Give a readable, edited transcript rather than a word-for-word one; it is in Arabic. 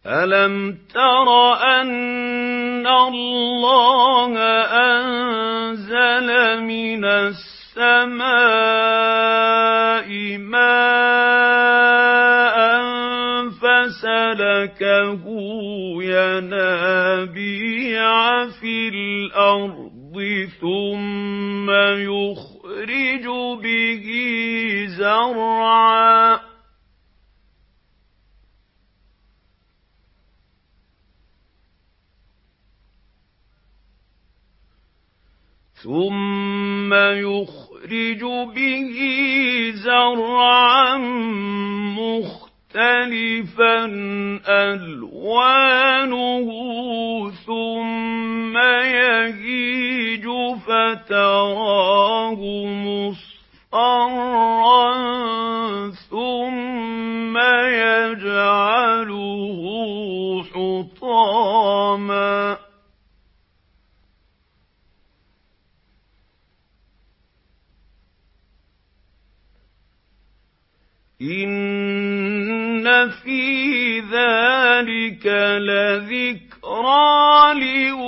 أَلَمْ تَرَ أَنَّ اللَّهَ أَنزَلَ مِنَ السَّمَاءِ مَاءً فَسَلَكَهُ يَنَابِيعَ فِي الْأَرْضِ ثُمَّ يُخْرِجُ بِهِ زَرْعًا مُّخْتَلِفًا أَلْوَانُهُ ثُمَّ يَهِيجُ فَتَرَاهُ مُصْفَرًّا ثُمَّ يَجْعَلُهُ حُطَامًا ۚ إِنَّ فِي ذَٰلِكَ لَذِكْرَىٰ لِأُولِي